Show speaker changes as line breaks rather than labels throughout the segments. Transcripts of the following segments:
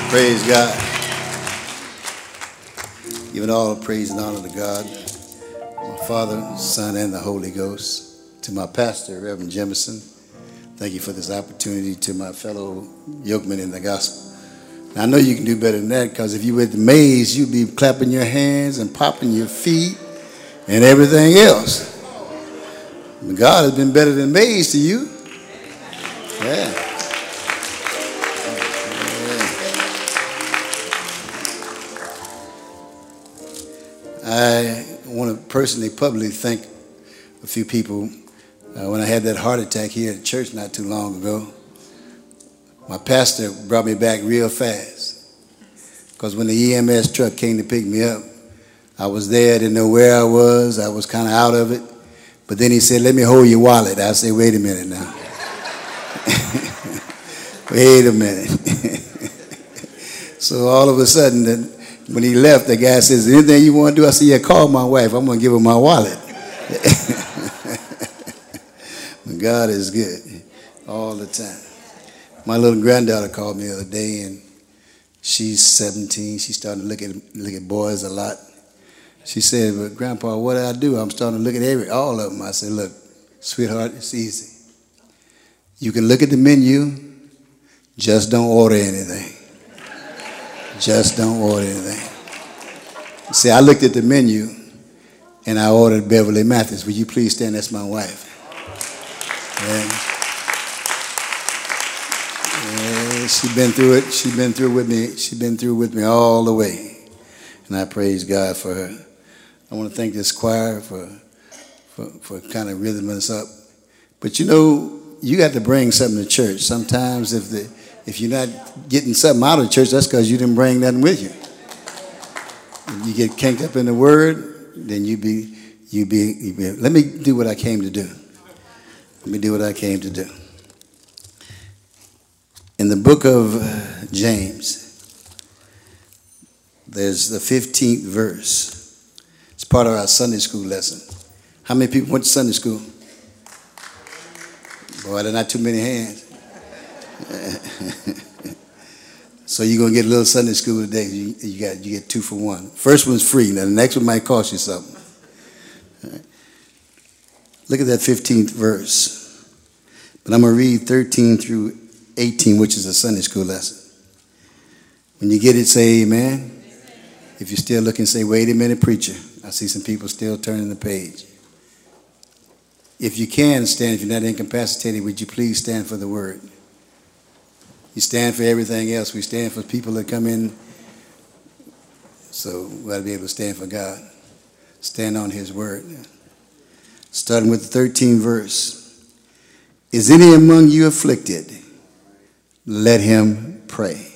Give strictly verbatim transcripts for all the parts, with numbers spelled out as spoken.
Praise God. Giving all praise and honor to God, my Father, Son, and the Holy Ghost. To my pastor, Reverend Jemison, thank you for this opportunity. To my fellow yokemen in the gospel. Now, I know you can do better than that, because if you were at the maze, you'd be clapping your hands and popping your feet and everything else. God has been better than maze to you. Yeah. I want to personally, publicly thank a few people. Uh, when I had that heart attack here at church not too long ago, my pastor brought me back real fast. Because when the E M S truck came to pick me up, I was there, I didn't know where I was, I was kind of out of it. But then he said, "Let me hold your wallet." I said, "Wait a minute now." Wait a minute. So all of a sudden, the, when he left, the guy says, "Anything you want to do?" I said, "Yeah, call my wife. I'm going to give her my wallet." God is good all the time. My little granddaughter called me the other day, and she's seventeen. She's starting to look at look at boys a lot. She said, "But Grandpa, what do I do? I'm starting to look at every all of them." I said, "Look, sweetheart, it's easy. You can look at the menu, just don't order anything. Just don't order anything." See, I looked at the menu, and I ordered Beverly Mathis. Would you please stand? That's my wife. Yeah. Yeah, she's been through it. She's been through with me. She's been through with me all the way, and I praise God for her. I want to thank this choir for for, for kind of rhythming us up. But you know, you got to bring something to church. Sometimes if the if you're not getting something out of church, that's because you didn't bring nothing with you. If you get canked up in the word, then you be you be, you be. Let me do what I came to do. Let me do what I came to do. In the book of James, there's the fifteenth verse. It's part of our Sunday school lesson. How many people went to Sunday school? Boy, there are not too many hands. So you're going to get a little Sunday school today. You, you got you get two for one. First one's free. Now the next one might cost you something. Right. Look at that fifteenth verse. But I'm going to read thirteen through eighteen, which is a Sunday school lesson. When you get it, say amen. If you're still looking, say, "Wait a minute, preacher." I see some people still turning the page. If you can stand, if you're not incapacitated, would you please stand for the word? You stand for everything else. We stand for people that come in. So we got to be able to stand for God. Stand on his word. Starting with the thirteenth verse. Is any among you afflicted? Let him pray.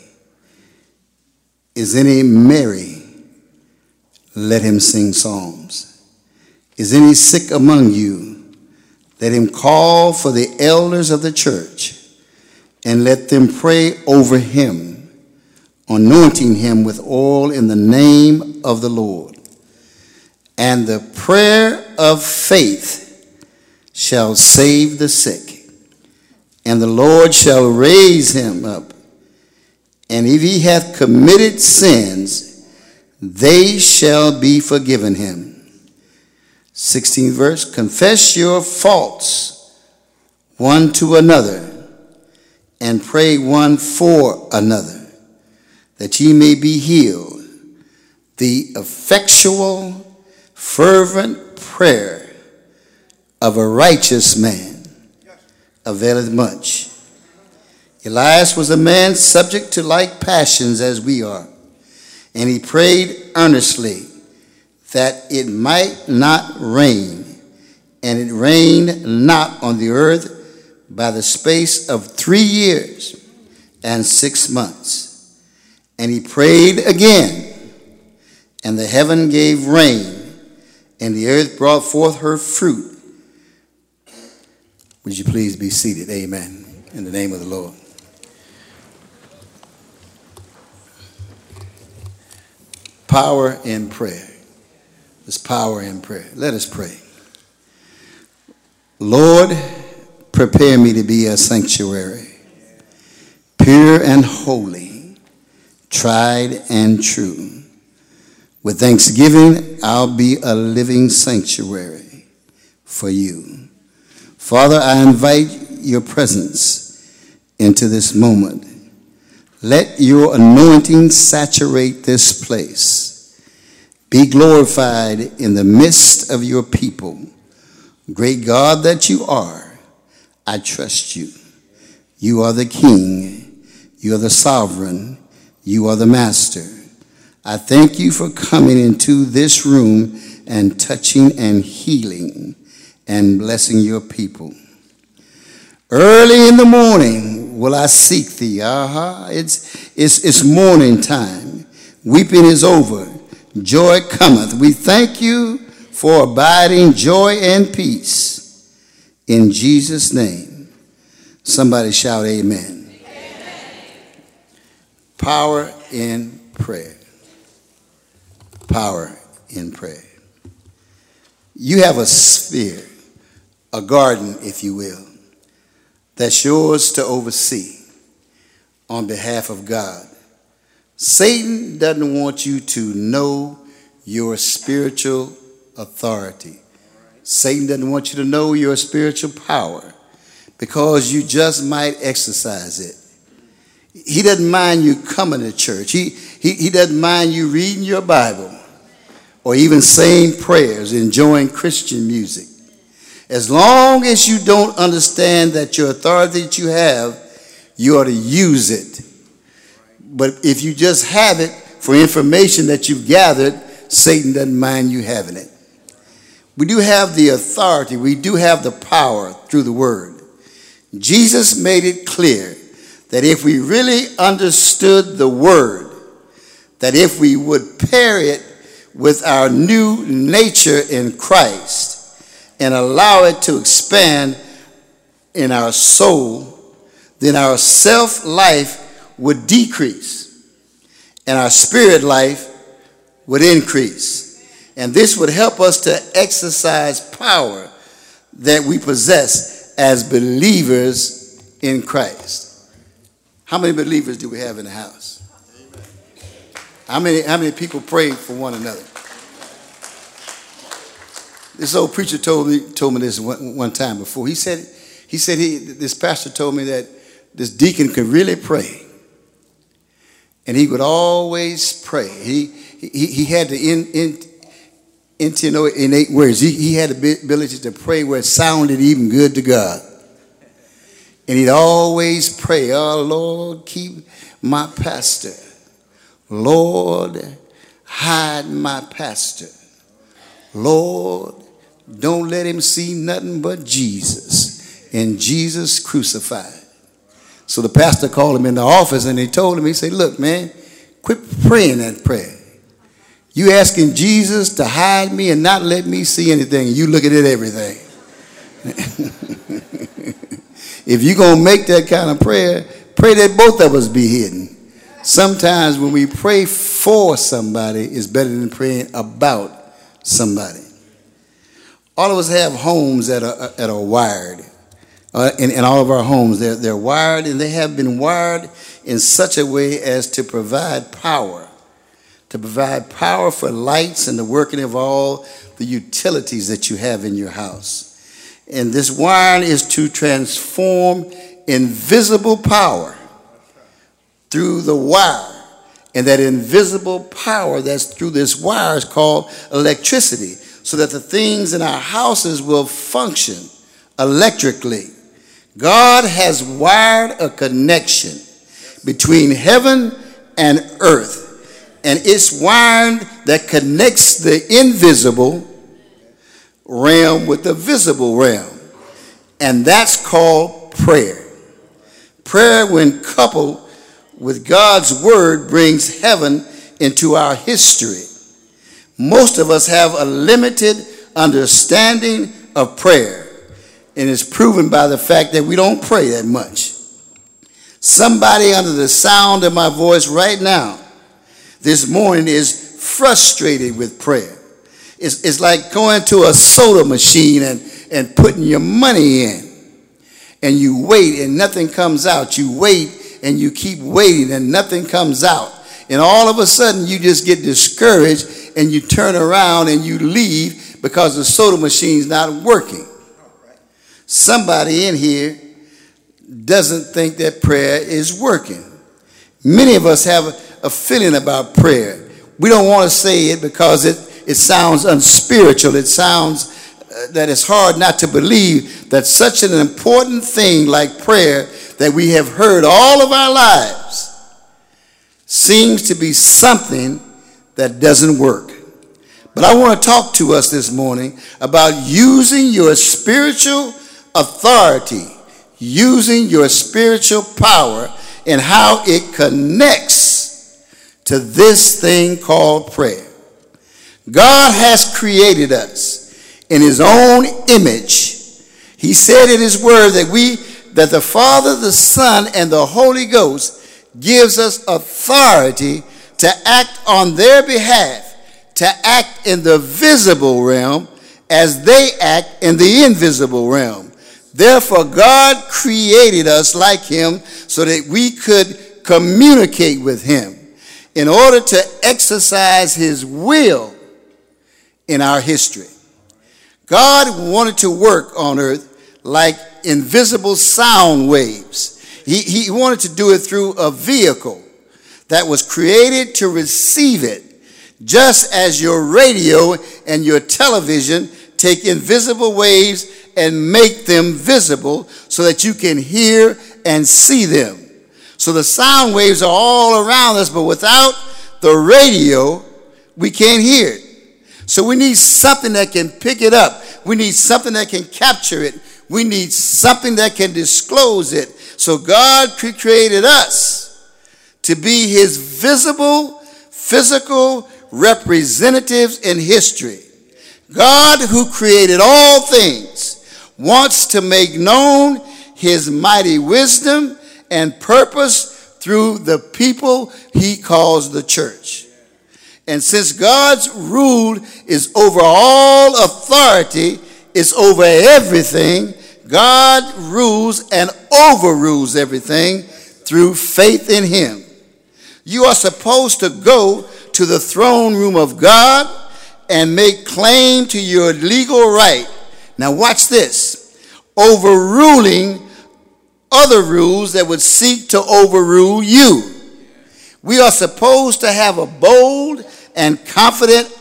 Is any merry? Let him sing psalms. Is any sick among you? Let him call for the elders of the church, and let them pray over him, anointing him with oil in the name of the Lord. And the prayer of faith shall save the sick, and the Lord shall raise him up. And if he hath committed sins, they shall be forgiven him. sixteenth verse. Confess your faults one to another, and pray one for another, that ye may be healed. The effectual, fervent prayer of a righteous man availeth much. Elias was a man subject to like passions as we are, and he prayed earnestly that it might not rain, and it rained not on the earth by the space of three years and six months. And he prayed again, and the heaven gave rain, and the earth brought forth her fruit. Would you please be seated? Amen. In the name of the Lord. Power in prayer. There's power in prayer. Let us pray. Lord, prepare me to be a sanctuary, pure and holy, tried and true. With thanksgiving, I'll be a living sanctuary for you. Father, I invite your presence into this moment. Let your anointing saturate this place. Be glorified in the midst of your people. Great God that you are, I trust you. You are the King. You are the sovereign. You are the master. I thank you for coming into this room and touching and healing and blessing your people. Early in the morning will I seek thee. Aha, it's, it's, it's morning time. Weeping is over. Joy cometh. We thank you for abiding joy and peace. In Jesus' name. Somebody shout amen. Amen. Power in prayer. Power in prayer. You have a sphere, a garden, if you will, that's yours to oversee on behalf of God. Satan doesn't want you to know your spiritual authority. Satan doesn't want you to know your spiritual power because you just might exercise it. He doesn't mind you coming to church. He, he, he doesn't mind you reading your Bible or even saying prayers, enjoying Christian music. As long as you don't understand that your authority that you have, you ought to use it. But if you just have it for information that you've gathered, Satan doesn't mind you having it. We do have the authority. We do have the power through the word. Jesus made it clear that if we really understood the word, that if we would pair it with our new nature in Christ and allow it to expand in our soul, then our self-life would decrease and our spirit life would increase. And this would help us to exercise power that we possess as believers in Christ. How many believers do we have in the house? How many, how many people pray for one another? This old preacher told me told me this one, one time before. He said he said he this pastor told me that this deacon could really pray, and he would always pray. He he, he had the in, in, in, innate words. He, he had the ability to pray where it sounded even good to God, and he'd always pray, "Oh Lord, keep my pastor. Lord, hide my pastor. Lord, don't let him see nothing but Jesus and Jesus crucified." So the pastor called him in the office and he told him, he said, "Look, man, quit praying that prayer. You asking Jesus to hide me and not let me see anything, and you looking at everything." If you're going to make that kind of prayer, pray that both of us be hidden. Sometimes when we pray for somebody, it's better than praying about somebody. All of us have homes that are, that are wired. Uh, in, in all of our homes, they're, they're wired, and they have been wired in such a way as to provide power. To provide power for lights and the working of all the utilities that you have in your house. And this wiring is to transform invisible power through the wire, and that invisible power that's through this wire is called electricity, so that the things in our houses will function electrically. God has wired a connection between heaven and earth, and it's wiring that connects the invisible realm with the visible realm, and that's called prayer. Prayer, when coupled with God's word, brings heaven into our history. Most of us have a limited understanding of prayer, and it's proven by the fact that we don't pray that much. Somebody under the sound of my voice right now this morning is frustrated with prayer. It's, it's like going to a soda machine and, and putting your money in, and you wait and nothing comes out. You wait and you keep waiting and nothing comes out. and all of a sudden you just get discouraged and you turn around and you leave because the soda machine's not working. Somebody in here doesn't think that prayer is working. Many of us have a feeling about prayer. We don't want to say it because it, it sounds unspiritual. It sounds uh, that it's hard not to believe that such an important thing like prayer that we have heard all of our lives seems to be something that doesn't work. But I want to talk to us this morning about using your spiritual authority, using your spiritual power, and how it connects to this thing called prayer. God has created us in his own image. He said in his word that we, that the Father, the Son, and the Holy Ghost gives us authority to act on their behalf, to act in the visible realm as they act in the invisible realm. Therefore, God created us like him so that we could communicate with him in order to exercise his will in our history. God wanted to work on earth like invisible sound waves. He, he wanted to do it through a vehicle that was created to receive it, just as your radio and your television take invisible waves and make them visible so that you can hear and see them. So the sound waves are all around us, but without the radio, we can't hear it. So we need something that can pick it up. We need something that can capture it. We need something that can disclose it. So God created us to be his visible, physical representatives in history. God, who created all things, wants to make known his mighty wisdom and purpose through the people he calls the church. And since God's rule is over all authority, it's over everything, God rules and overrules everything through faith in him. You are supposed to go to the throne room of God and make claim to your legal right. Now watch this. Overruling other rules that would seek to overrule you. We are supposed to have a bold and confident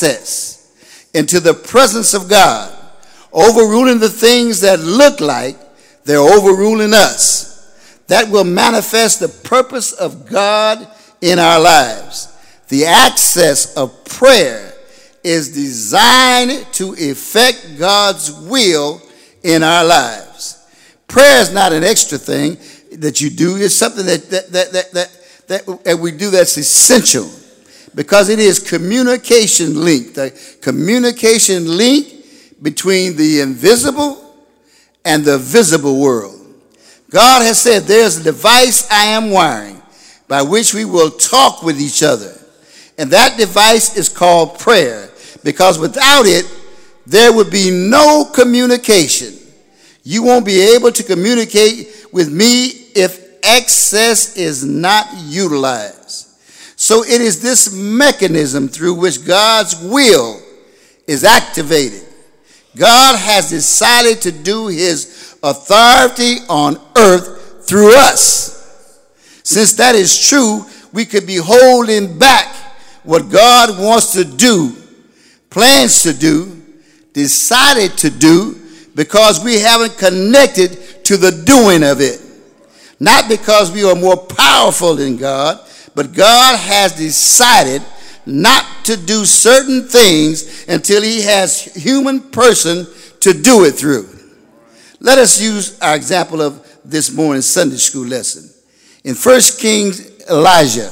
access into the presence of God, overruling the things that look like they're overruling us. That will manifest the purpose of God in our lives. The access of prayer is designed to effect God's will in our lives. Prayer is not an extra thing that you do. It's something that that that that that, that we do that's essential, because it is communication link, the communication link between the invisible and the visible world. God has said there's a device I am wiring by which we will talk with each other. And that device is called prayer, because without it, there would be no communication. You won't be able to communicate with me if access is not utilized. So it is this mechanism through which God's will is activated. God has decided to do his authority on earth through us. Since that is true, we could be holding back what God wants to do, plans to do, decided to do, because we haven't connected to the doing of it. Not because we are more powerful than God, but God has decided not to do certain things until he has a human person to do it through. Let us use our example of this morning's Sunday school lesson. In First Kings, Elijah,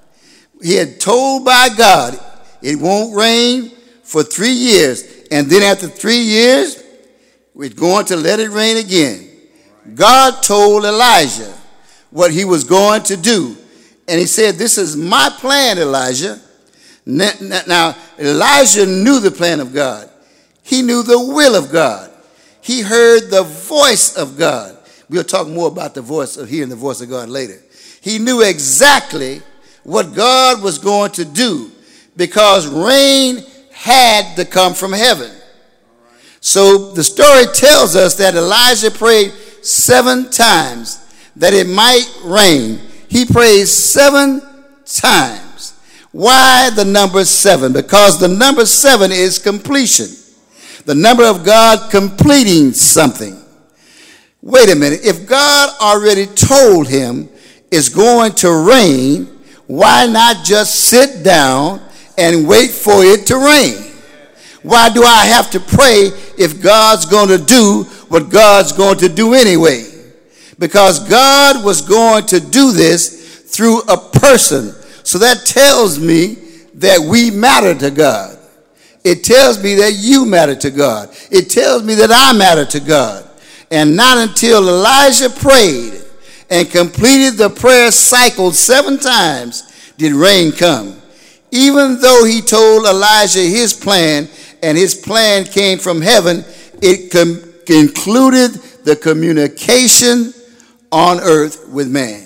he had told by God, it won't rain for three years. And then after three years, we're going to let it rain again. God told Elijah what he was going to do. And he said, this is my plan, Elijah. Now, Elijah knew the plan of God. He knew the will of God. He heard the voice of God. We'll talk more about the voice of hearing the voice of God later. He knew exactly what God was going to do because rain had to come from heaven. So the story tells us that Elijah prayed seven times that it might rain. He prayed seven times. Why the number seven? Because the number seven is completion. The number of God completing something. Wait a minute. If God already told him it's going to rain, why not just sit down and wait for it to rain? Why do I have to pray if God's going to do what God's going to do anyway? Because God was going to do this through a person. So that tells me that we matter to God. It tells me that you matter to God. It tells me that I matter to God. And not until Elijah prayed and completed the prayer cycle seven times did rain come. Even though he told Elijah his plan, and his plan came from heaven, it com- concluded the communication on earth with man.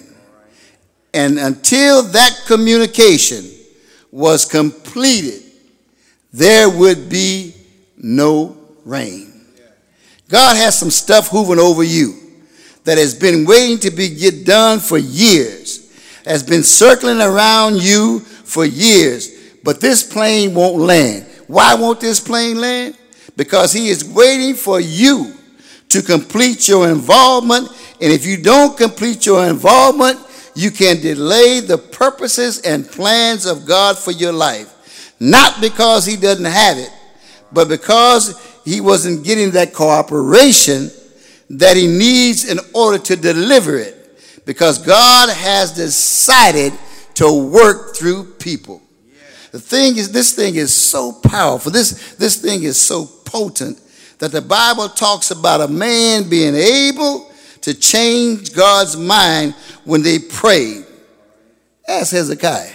And until that communication was completed, there would be no rain. God has some stuff hovering over you that has been waiting to be get done for years, has been circling around you for years, but this plane won't land. Why won't this plane land? Because he is waiting for you to complete your involvement. And if you don't complete your involvement, you can delay the purposes and plans of God for your life. Not because he doesn't have it, but because he wasn't getting that cooperation that he needs in order to deliver it. Because God has decided to work through people. The thing is, this thing is so powerful. This, this thing is so potent that the Bible talks about a man being able to change God's mind when they prayed. Ask Hezekiah.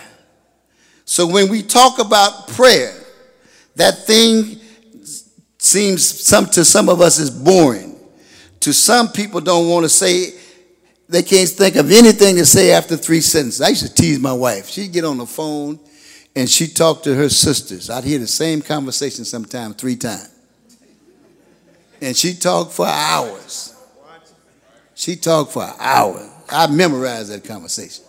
So when we talk about prayer, that thing seems some to some of us is boring. To some people don't want to say, they can't think of anything to say after three sentences. I used to tease my wife. She'd get on the phone and she talked to her sisters. I'd hear the same conversation sometime three times. And she talked for hours. She talked for hours. I memorized that conversation.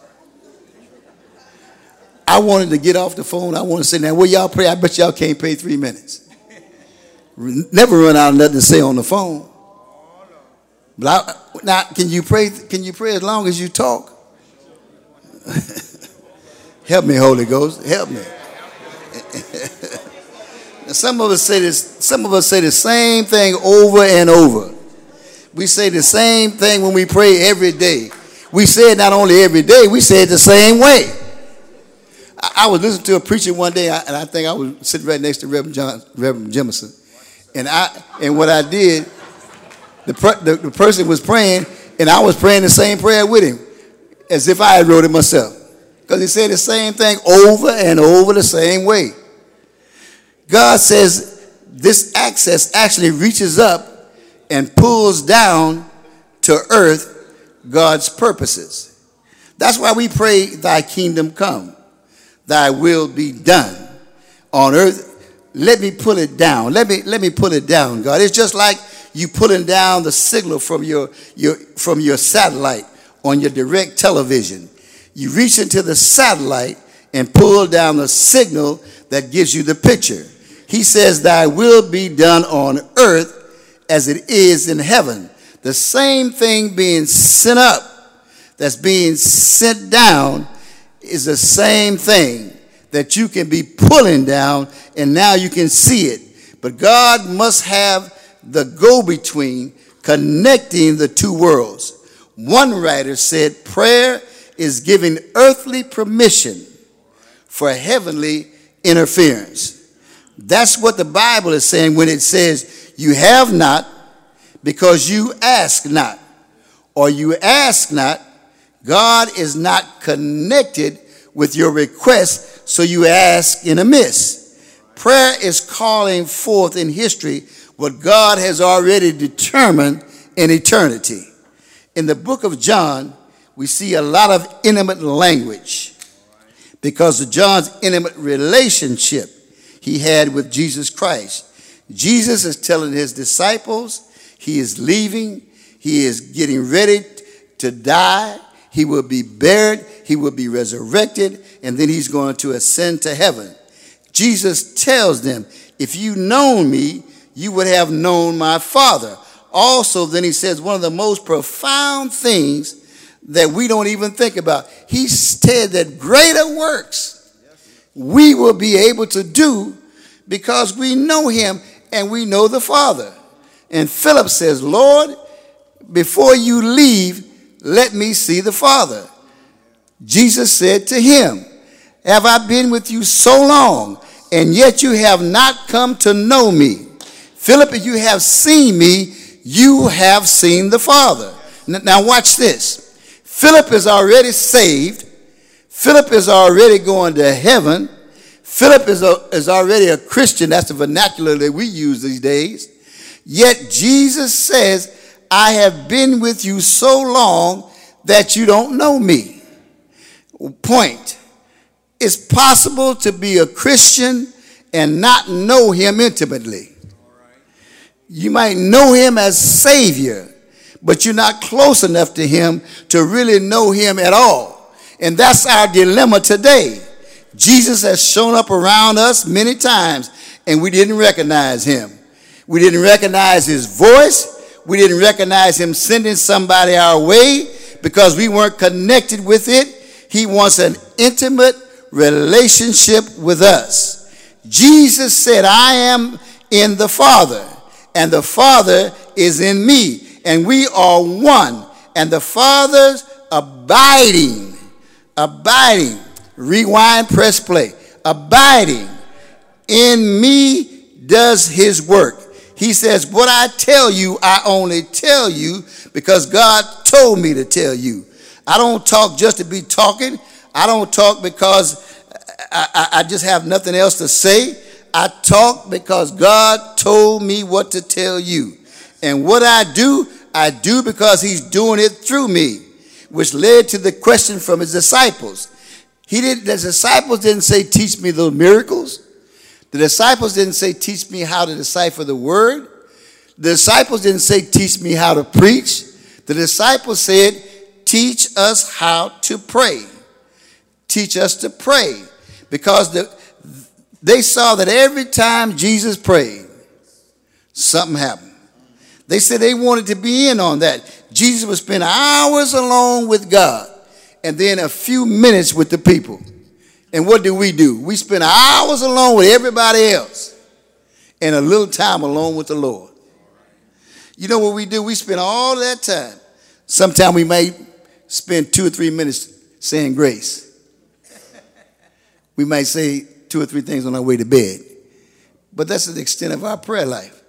I wanted to get off the phone. I wanted to say, now, will y'all pray? I bet y'all can't pray three minutes. Never run out of nothing to say on the phone. But I, now, can you pray? Can you pray as long as you talk? Help me, Holy Ghost. Help me. Some of us say this. Some of us say the same thing over and over. We say the same thing when we pray every day. We say it not only every day. We say it the same way. I, I was listening to a preacher one day, and I think I was sitting right next to Reverend John, Reverend Jemison, and I and what I did, the, the the person was praying, and I was praying the same prayer with him, as if I had wrote it myself. Because he said the same thing over and over the same way. God says this access actually reaches up and pulls down to earth God's purposes. That's why we pray, thy kingdom come, thy will be done on earth. Let me pull it down. Let me let me pull it down, God. It's just like you pulling down the signal from your, your from your satellite on your direct television. You reach into the satellite and pull down the signal that gives you the picture. He says, thy will be done on earth as it is in heaven. The same thing being sent up that's being sent down is the same thing that you can be pulling down, and now you can see it. But God must have the go-between connecting the two worlds. One writer said prayer is giving earthly permission for heavenly interference. That's what the Bible is saying when it says you have not because you ask not, or you ask not. God is not connected with your request, so you ask in a miss. Prayer is calling forth in history what God has already determined in eternity. In the book of John, we see a lot of intimate language. because of John's intimate relationship he had with Jesus Christ. Jesus is telling his disciples he is leaving. He is getting ready to die. He will be buried. He will be resurrected. And then he's going to ascend to heaven. Jesus tells them, if you known me, you would have known my Father. Also, then he says one of the most profound things that we don't even think about. He said that greater works we will be able to do because we know him and we know the Father. And Philip says, Lord, before you leave, let me see the Father. Jesus said to him, have I been with you so long, and yet you have not come to know me? Philip, if you have seen me, you have seen the Father. Now watch this. Philip is already saved. Philip is already going to heaven. Philip is, a, is already a Christian. That's the vernacular that we use these days. Yet Jesus says, I have been with you so long that you don't know me. Point. It's possible to be a Christian and not know him intimately. You might know him as Savior, but you're not close enough to him to really know him at all. And that's our dilemma today. Jesus has shown up around us many times, and we didn't recognize him. We didn't recognize his voice. We didn't recognize him sending somebody our way because we weren't connected with it. He wants an intimate relationship with us. Jesus said, I am in the Father, and the Father is in me, and we are one, and the Father's abiding, abiding, rewind, press play, abiding in me does his work. He says, what I tell you, I only tell you because God told me to tell you. I don't talk just to be talking. I don't talk because I, I, I just have nothing else to say. I talk because God told me what to tell you. And what I do, I do because he's doing it through me, which led to the question from his disciples. He didn't, the disciples didn't say, teach me those miracles. The disciples didn't say, teach me how to decipher the word. The disciples didn't say, teach me how to preach. The disciples said, teach us how to pray. Teach us to pray. Because the, they saw that every time Jesus prayed, something happened. They said they wanted to be in on that. Jesus would spend hours alone with God and then a few minutes with the people. And what do we do? We spend hours alone with everybody else and a little time alone with the Lord. You know what we do? We spend all that time. Sometimes we may spend two or three minutes saying grace. We might say two or three things on our way to bed. But that's the extent of our prayer life.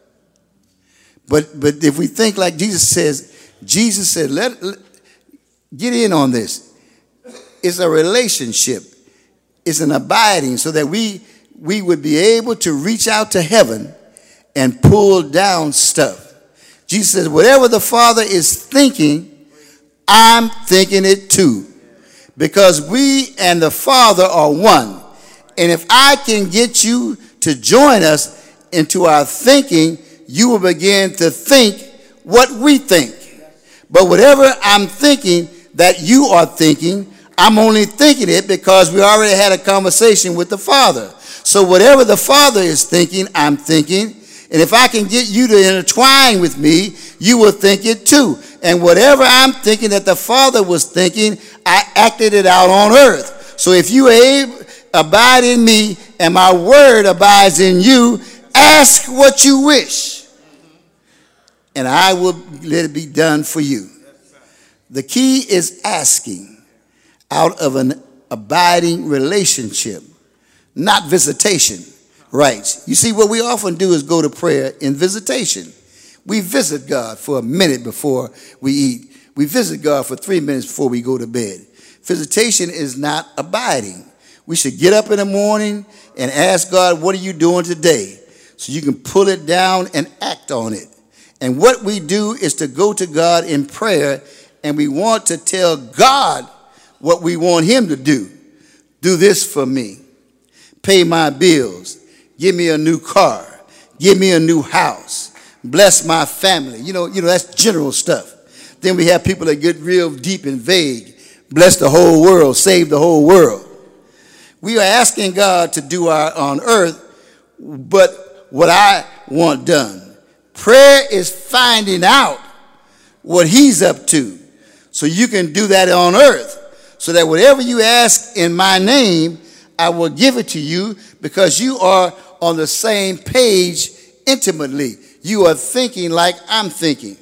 But but if we think like Jesus says, Jesus said, let, let get in on this. It's a relationship. It's an abiding so that we we would be able to reach out to heaven and pull down stuff. Jesus says, whatever the Father is thinking, I'm thinking it too. Because we and the Father are one. And if I can get you to join us into our thinking, you will begin to think what we think. But whatever I'm thinking that you are thinking, I'm only thinking it because we already had a conversation with the Father. So whatever the Father is thinking, I'm thinking. And if I can get you to intertwine with me, you will think it too. And whatever I'm thinking that the Father was thinking, I acted it out on earth. So if you abide in me and my word abides in you, ask what you wish, and I will let it be done for you. The key is asking out of an abiding relationship, not visitation. Right. You see, what we often do is go to prayer in visitation. We visit God for a minute before we eat. We visit God for three minutes before we go to bed. Visitation is not abiding. We should get up in the morning and ask God, what are you doing today? So you can pull it down and act on it. And what we do is to go to God in prayer, and we want to tell God what we want him to do. Do this for me. Pay my bills. Give me a new car. Give me a new house. Bless my family. You know, you know, that's general stuff. Then we have people that get real deep and vague. Bless the whole world. Save the whole world. We are asking God to do our on earth, but what I want done. Prayer is finding out what he's up to, so you can do that on earth, so that whatever you ask in my name, I will give it to you, because you are on the same page intimately. You are thinking like I'm thinking.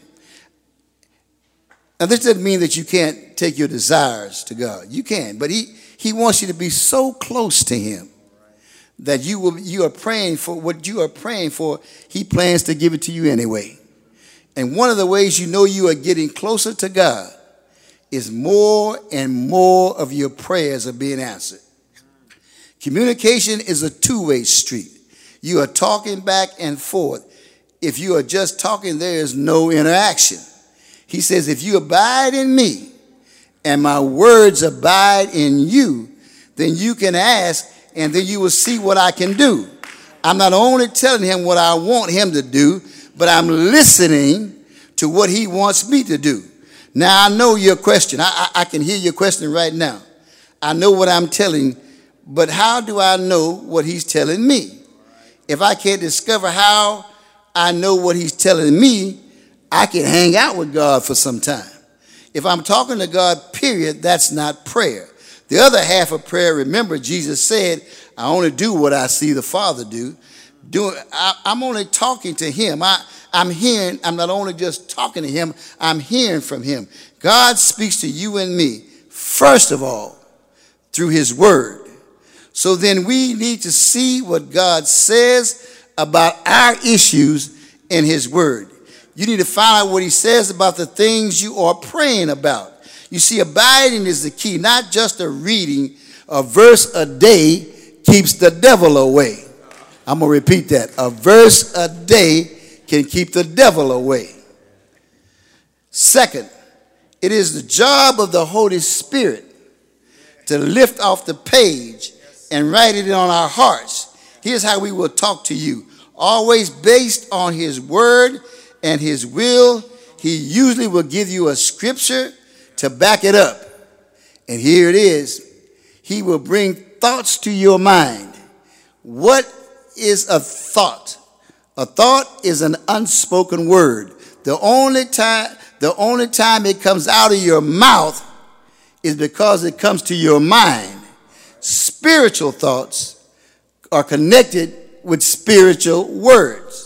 Now, this doesn't mean that you can't take your desires to God. You can, but he, he wants you to be so close to him that you will you are praying for what you are praying for. He plans to give it to you anyway. And one of the ways you know you are getting closer to God is more and more of your prayers are being answered. Communication is a two-way street. You are talking back and forth. If you are just talking, there is no interaction. He says, if you abide in me and my words abide in you, then you can ask and then you will see what I can do. I'm not only telling him what I want him to do, but I'm listening to what he wants me to do. Now, I know your question. I, I, I can hear your question right now. I know what I'm telling, but how do I know what he's telling me? If I can't discover how I know what he's telling me, I can hang out with God for some time. If I'm talking to God, period, that's not prayer. The other half of prayer, remember, Jesus said, I only do what I see the Father do. do I, I'm only talking to him. I, I'm hearing, I'm not only just talking to him, I'm hearing from him. God speaks to you and me, first of all, through his word. So then we need to see what God says about our issues in his word. You need to find out what he says about the things you are praying about. You see, abiding is the key, not just a reading. A verse a day keeps the devil away. I'm going to repeat that. A verse a day can keep the devil away. Second, it is the job of the Holy Spirit to lift off the page and write it on our hearts. Here's how we will talk to you. Always based on his word and his will. He usually will give you a scripture to back it up. And here it is. He will bring thoughts to your mind. What is a thought? A thought is an unspoken word. The only time, the only time it comes out of your mouth is because it comes to your mind. Spiritual thoughts are connected with spiritual words.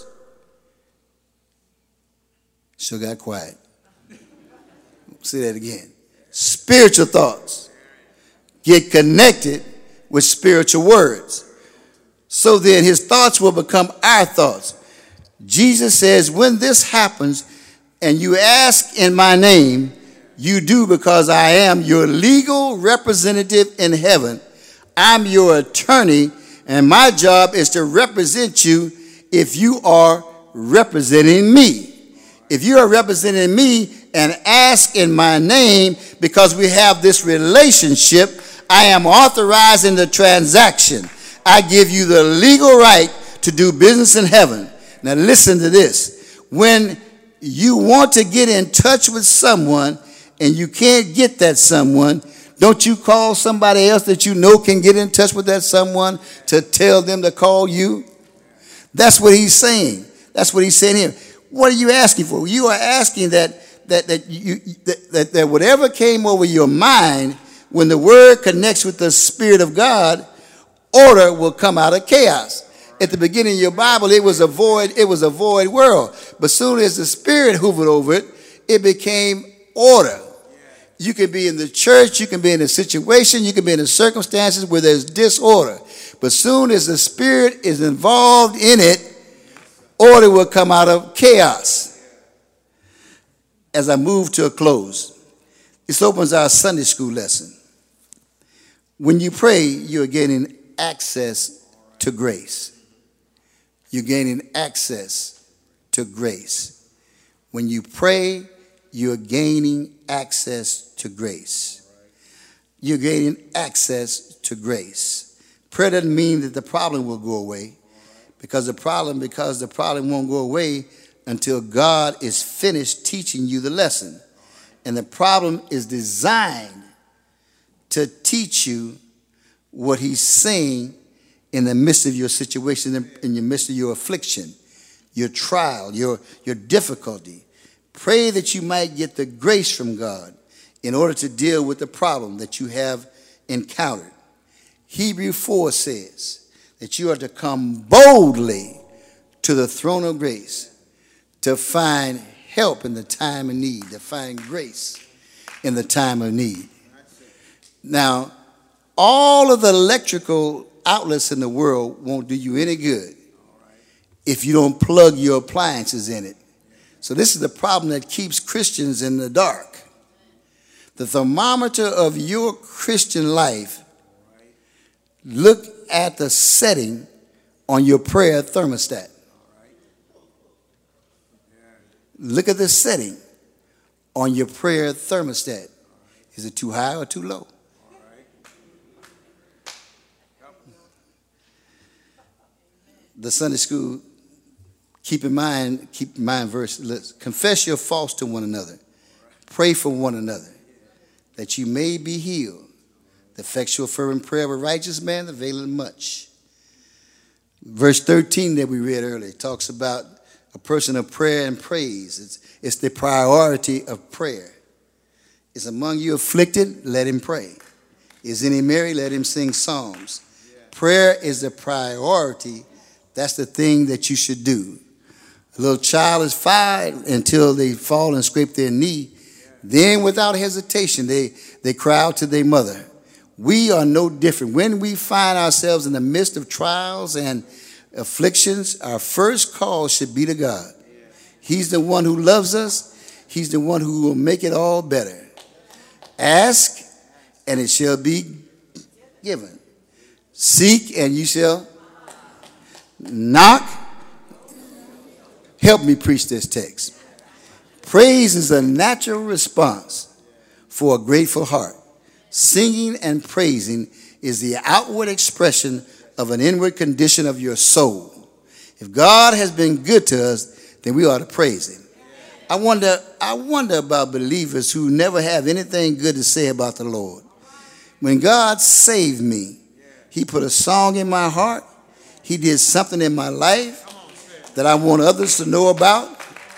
Sure got quiet. Say that again. Spiritual thoughts get connected with spiritual words. So then his thoughts will become our thoughts. Jesus says, when this happens and you ask in my name, you do, because I am your legal representative in heaven. I'm your attorney, and my job is to represent you if you are representing me. If you are representing me and ask in my name, because we have this relationship, I am authorizing the transaction. I give you the legal right to do business in heaven. Now listen to this. When you want to get in touch with someone and you can't get that someone, don't you call somebody else that you know can get in touch with that someone to tell them to call you? That's what he's saying. That's what he's saying here. What are you asking for? You are asking that that that you that, that, that whatever came over your mind, when the word connects with the Spirit of God, order will come out of chaos. At the beginning of your Bible, it was a void, it was a void world. But soon as the Spirit hovered over it, it became order. You can be in the church, you can be in a situation, you can be in the circumstances where there's disorder. But soon as the Spirit is involved in it, order will come out of chaos. As I move to a close, this opens our Sunday school lesson. When you pray, you're gaining access to grace. You're gaining access to grace. When you pray, you're gaining access to grace. you're gaining access to grace. Prayer doesn't mean that the problem will go away, because the problem because the problem won't go away until God is finished teaching you the lesson. And the problem is designed to teach you what he's saying in the midst of your situation, in the midst of your affliction, your trial, your, your difficulty. Pray that you might get the grace from God in order to deal with the problem that you have encountered. Hebrews four says that you are to come boldly to the throne of grace to find help in the time of need, to find grace in the time of need. Now, all of the electrical outlets in the world won't do you any good if you don't plug your appliances in it. So this is the problem that keeps Christians in the dark. The thermometer of your Christian life, look at the setting on your prayer thermostat. Look at the setting on your prayer thermostat. Is it too high or too low? The Sunday school, keep in mind, keep in mind verse, let's confess your faults to one another. Pray for one another, that you may be healed. The effectual fervent prayer of a righteous man availeth much. Verse thirteen that we read earlier talks about a person of prayer and praise. It's, it's the priority of prayer. Is among you afflicted? Let him pray. Is any merry? Let him sing psalms. Prayer is the priority. That's the thing that you should do. A little child is fired until they fall and scrape their knee. Then without hesitation, they, they cry out to their mother. We are no different. When we find ourselves in the midst of trials and afflictions, our first call should be to God. He's the one who loves us. He's the one who will make it all better. Ask, and it shall be given. Seek, and you shall knock. Help me preach this text. Praise is a natural response for a grateful heart. Singing and praising is the outward expression of an inward condition of your soul. If God has been good to us, then we ought to praise him. I wonder, I wonder about believers who never have anything good to say about the Lord. When God saved me, he put a song in my heart. He did something in my life that I want others to know about.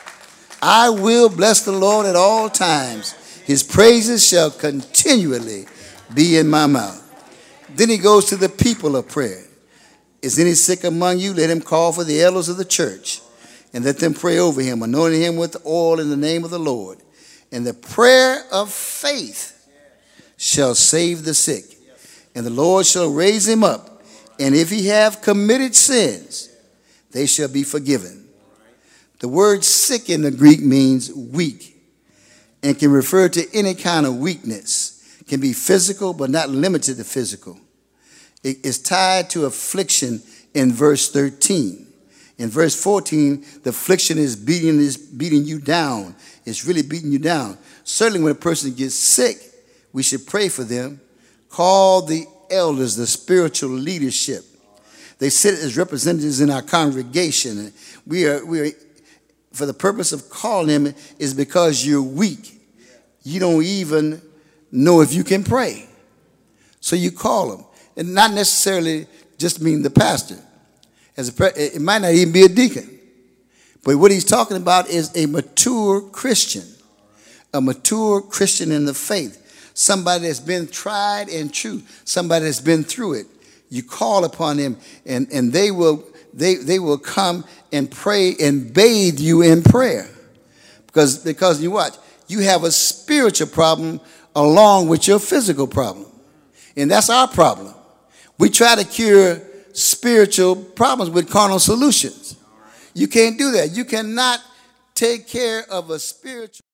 I will bless the Lord at all times. His praises shall continually be in my mouth. Then he goes to the people of prayer. Is any sick among you? Let him call for the elders of the church and let them pray over him, anointing him with oil in the name of the Lord. And the prayer of faith shall save the sick, and the Lord shall raise him up. And if he have committed sins, they shall be forgiven. The word sick in the Greek means weak and can refer to any kind of weakness. It can be physical, but not limited to physical. It is tied to affliction in verse thirteen. In verse fourteen, the affliction is beating, is beating you down. It's really beating you down. Certainly when a person gets sick, we should pray for them. Call the elders, the spiritual leadership. They sit as representatives in our congregation. We are, we are, for the purpose of calling them is because you're weak. You don't even know if you can pray. So you call them. And not necessarily just mean the pastor. As a pre- it might not even be a deacon. But what he's talking about is a mature Christian. A mature Christian in the faith. Somebody that's been tried and true. Somebody that's been through it. You call upon them and, and they will they, they will come and pray and bathe you in prayer. Because, because you what? You have a spiritual problem along with your physical problem. And that's our problem. We try to cure spiritual problems with carnal solutions. You can't do that. You cannot take care of a spiritual